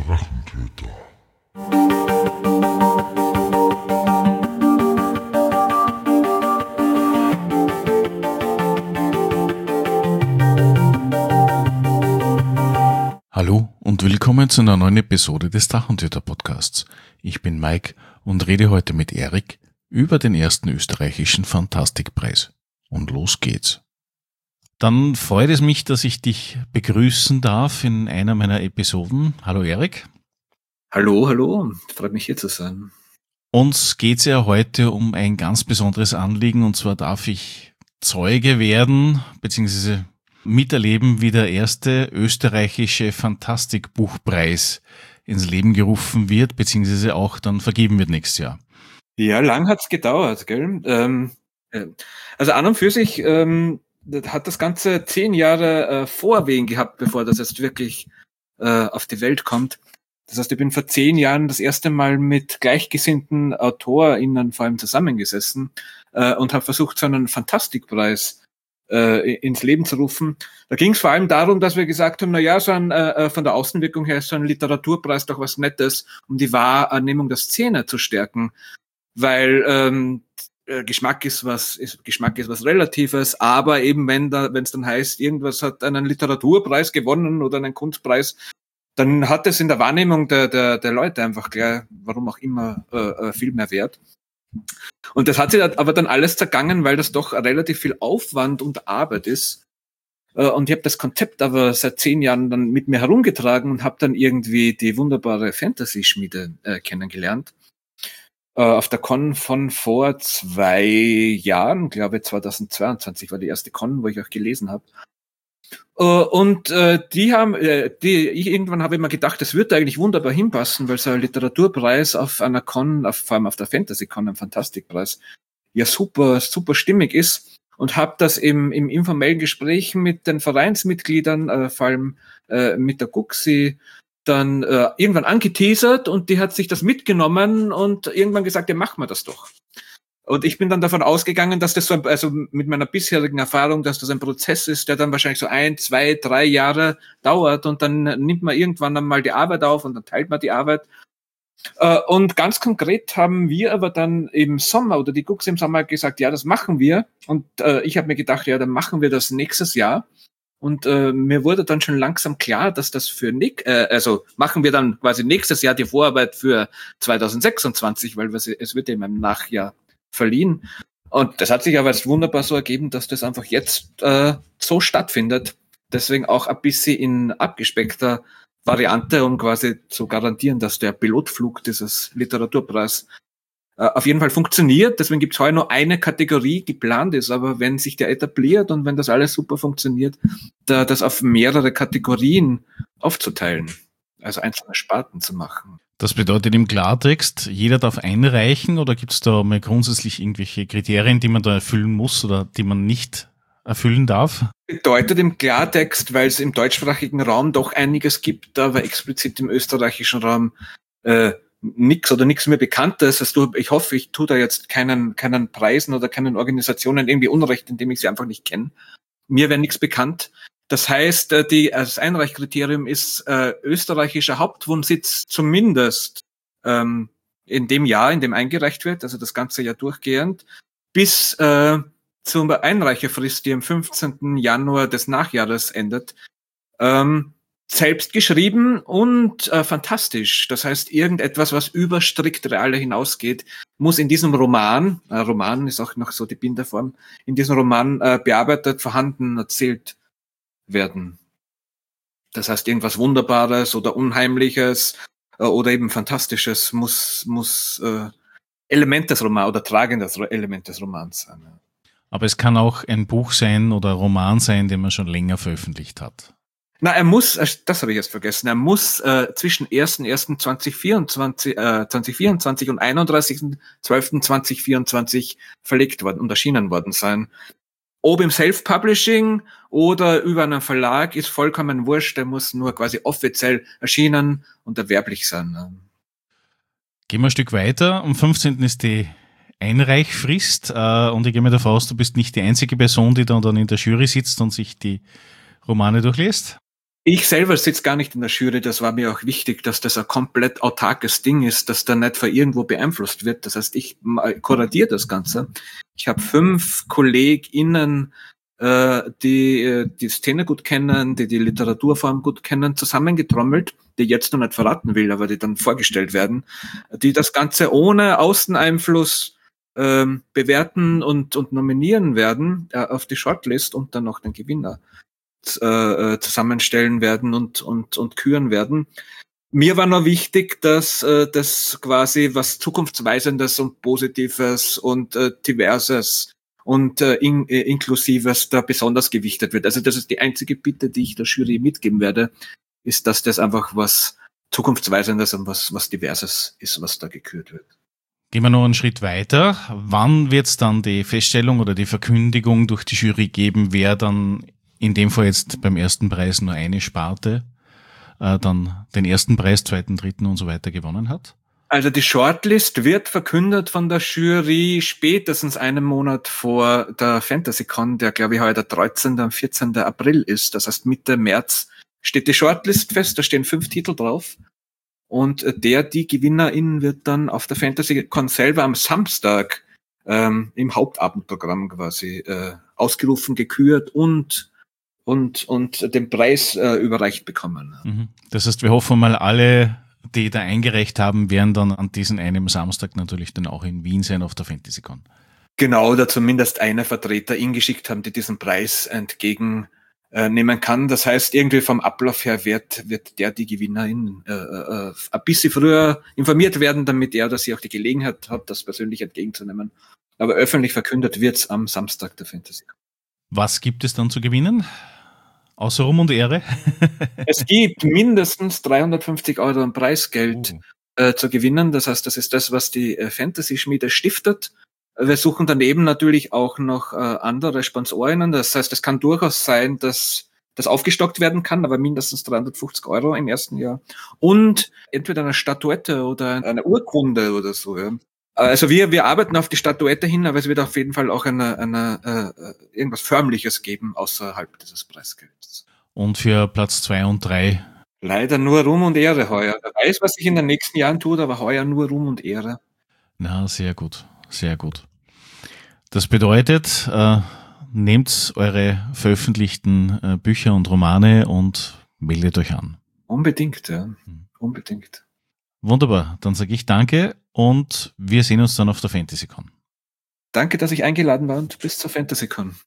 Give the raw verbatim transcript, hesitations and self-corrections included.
Drachentöter. Hallo und willkommen zu einer neuen Episode des Drachentöter-Podcasts. Ich bin Mike und rede heute mit Erik über den ersten österreichischen Fantastikpreis. Und los geht's. Dann freut es mich, dass ich dich begrüßen darf in einer meiner Episoden. Hallo Erik. Hallo, hallo. Freut mich hier zu sein. Uns geht's ja heute um ein ganz besonderes Anliegen, und zwar darf ich Zeuge werden bzw. miterleben, wie der erste österreichische Fantastikbuchpreis ins Leben gerufen wird, beziehungsweise auch dann vergeben wird nächstes Jahr. Ja, lang hat's gedauert, gell? Ähm, äh, also an und für sich ähm, hat das Ganze zehn Jahre äh, Vorwehen gehabt, bevor das jetzt wirklich äh, auf die Welt kommt. Das heißt, ich bin vor zehn Jahren das erste Mal mit gleichgesinnten AutorInnen vor allem zusammengesessen äh, und habe versucht, so einen Fantastikpreis äh, ins Leben zu rufen. Da ging es vor allem darum, dass wir gesagt haben, na ja, so ein, äh, von der Außenwirkung her ist so ein Literaturpreis doch was Nettes, um die Wahrnehmung der Szene zu stärken. Weil ähm, Geschmack ist was ist, Geschmack ist was Relatives, aber eben wenn da wenn es dann heißt, irgendwas hat einen Literaturpreis gewonnen oder einen Kunstpreis, dann hat es in der Wahrnehmung der der, der Leute einfach gleich, warum auch immer, äh, viel mehr Wert. Und das hat sich aber dann alles zergangen, weil das doch relativ viel Aufwand und Arbeit ist. Und ich habe das Konzept aber seit zehn Jahren dann mit mir herumgetragen und habe dann irgendwie die wunderbare Fantasy-Schmiede äh, kennengelernt. Auf der Con von vor zwei Jahren, glaube ich zweitausendzweiundzwanzig war die erste Con, wo ich auch gelesen habe. Und die haben, die ich irgendwann habe ich mir gedacht, das würde eigentlich wunderbar hinpassen, weil so ein Literaturpreis auf einer Con, auf, vor allem auf der Fantasy-Con, ein Fantastikpreis, ja super, super stimmig ist. Und habe das im, im informellen Gespräch mit den Vereinsmitgliedern, äh, vor allem äh, mit der Guxi, dann äh, irgendwann angeteasert und die hat sich das mitgenommen und irgendwann gesagt, ja, machen wir das doch. Und ich bin dann davon ausgegangen, dass das so, ein, also mit meiner bisherigen Erfahrung, dass das ein Prozess ist, der dann wahrscheinlich so ein, zwei, drei Jahre dauert und dann nimmt man irgendwann einmal die Arbeit auf und dann teilt man die Arbeit. Äh, und ganz konkret haben wir aber dann im Sommer oder die Guxi im Sommer gesagt, ja, das machen wir. Und äh, ich habe mir gedacht, ja, dann machen wir das nächstes Jahr. Und äh, mir wurde dann schon langsam klar, dass das für Nick, äh, also machen wir dann quasi nächstes Jahr die Vorarbeit für zweitausendsechsundzwanzig, weil es, es wird eben im Nachjahr verliehen. Und das hat sich aber jetzt wunderbar so ergeben, dass das einfach jetzt äh, so stattfindet. Deswegen auch ein bisschen in abgespeckter Variante, um quasi zu garantieren, dass der Pilotflug dieses Literaturpreis auf jeden Fall funktioniert, deswegen gibt es heute nur eine Kategorie geplant ist, aber wenn sich der etabliert und wenn das alles super funktioniert, da das auf mehrere Kategorien aufzuteilen, also einzelne Sparten zu machen. Das bedeutet im Klartext, jeder darf einreichen oder gibt es da mal grundsätzlich irgendwelche Kriterien, die man da erfüllen muss oder die man nicht erfüllen darf? Bedeutet im Klartext, weil es im deutschsprachigen Raum doch einiges gibt, aber explizit im österreichischen Raum äh, nix oder nichts mehr Bekanntes. Also ich hoffe, ich tue da jetzt keinen keinen Preisen oder keinen Organisationen irgendwie Unrecht, indem ich sie einfach nicht kenne. Mir wäre nichts bekannt. Das heißt, die, das Einreichkriterium ist äh, österreichischer Hauptwohnsitz zumindest ähm, in dem Jahr, in dem eingereicht wird, also das ganze Jahr durchgehend, bis äh, zur Einreicherfrist, die am fünfzehnten Januar des Nachjahres endet. Ähm, Selbst geschrieben und äh, fantastisch. Das heißt, irgendetwas, was über strikt Reale hinausgeht, muss in diesem Roman, äh, Roman ist auch noch so die Binderform, in diesem Roman äh, bearbeitet, vorhanden, erzählt werden. Das heißt, irgendwas Wunderbares oder Unheimliches äh, oder eben Fantastisches muss, muss äh, Element des Romans oder tragendes Element des Romans sein. Ja. Aber es kann auch ein Buch sein oder Roman sein, den man schon länger veröffentlicht hat. Na, er muss, das habe ich jetzt vergessen, er muss äh, zwischen ersten ersten zweitausendvierundzwanzig, äh, zweitausendvierundzwanzig und einunddreißigsten zwölften zweitausendvierundzwanzig verlegt worden und erschienen worden sein. Ob im Self-Publishing oder über einen Verlag ist vollkommen wurscht, der muss nur quasi offiziell erschienen und erwerblich sein. Gehen wir ein Stück weiter, am fünfzehnten ist die Einreichfrist äh, und ich gehe mir davon aus, du bist nicht die einzige Person, die dann, dann in der Jury sitzt und sich die Romane durchliest. Ich selber sitze gar nicht in der Jury, das war mir auch wichtig, dass das ein komplett autarkes Ding ist, dass da nicht von irgendwo beeinflusst wird. Das heißt, ich kuratiere das Ganze. Ich habe fünf KollegInnen, äh, die äh, die Szene gut kennen, die die Literaturform gut kennen, zusammengetrommelt, die ich jetzt noch nicht verraten will, aber die dann vorgestellt werden, die das Ganze ohne Außeneinfluss ähm, bewerten und, und nominieren werden äh, auf die Shortlist und dann noch den Gewinner äh, zusammenstellen werden und, und, und küren werden. Mir war noch wichtig, dass äh, das quasi was Zukunftsweisendes und Positives und äh, Diverses und äh, in, äh, Inklusives da besonders gewichtet wird. Also das ist die einzige Bitte, die ich der Jury mitgeben werde, ist, dass das einfach was Zukunftsweisendes und was, was Diverses ist, was da gekürt wird. Gehen wir noch einen Schritt weiter. Wann wird es dann die Feststellung oder die Verkündigung durch die Jury geben, wer dann in dem Fall jetzt beim ersten Preis nur eine Sparte äh, dann den ersten Preis, zweiten, dritten und so weiter gewonnen hat? Also die Shortlist wird verkündet von der Jury spätestens einen Monat vor der FantasyCon, der glaube ich heute der dreizehnten und vierzehnten April ist. Das heißt Mitte März steht die Shortlist fest, da stehen fünf Titel drauf. Und der, die Gewinnerin wird dann auf der FantasyCon selber am Samstag ähm, im Hauptabendprogramm quasi äh, ausgerufen, gekürt und und und den Preis äh, überreicht bekommen. Das heißt, wir hoffen mal, alle, die da eingereicht haben, werden dann an diesem einen Samstag natürlich dann auch in Wien sein auf der FantasyCon. Genau, oder zumindest eine Vertreter geschickt haben, die diesen Preis entgegennehmen kann. Das heißt, irgendwie vom Ablauf her wird, wird der, die Gewinnerin, äh, äh, ein bisschen früher informiert werden, damit er oder sie auch die Gelegenheit hat, das persönlich entgegenzunehmen. Aber öffentlich verkündet wird's am Samstag der FantasyCon. Was gibt es dann zu gewinnen? Außer Ruhm und Ehre? Es gibt mindestens dreihundertfünfzig Euro an Preisgeld oh. äh, zu gewinnen. Das heißt, das ist das, was die äh, Fantasy-Schmiede stiftet. Wir suchen daneben natürlich auch noch äh, andere Sponsorinnen. Das heißt, es kann durchaus sein, dass das aufgestockt werden kann, aber mindestens dreihundertfünfzig Euro im ersten Jahr. Und entweder eine Statuette oder eine Urkunde oder so. Ja. Also wir, wir arbeiten auf die Statuette hin, aber es wird auf jeden Fall auch eine, eine, äh, irgendwas Förmliches geben außerhalb dieses Preisgelds. Und für Platz zwei und drei? Leider nur Ruhm und Ehre heuer. Wer weiß, was sich in den nächsten Jahren tut, aber heuer nur Ruhm und Ehre. Na, sehr gut, sehr gut. Das bedeutet, äh, nehmt eure veröffentlichten äh, Bücher und Romane und meldet euch an. Unbedingt, ja. Hm. Unbedingt. Wunderbar, dann sage ich danke und wir sehen uns dann auf der FantasyCon. Danke, dass ich eingeladen war und bis zur FantasyCon.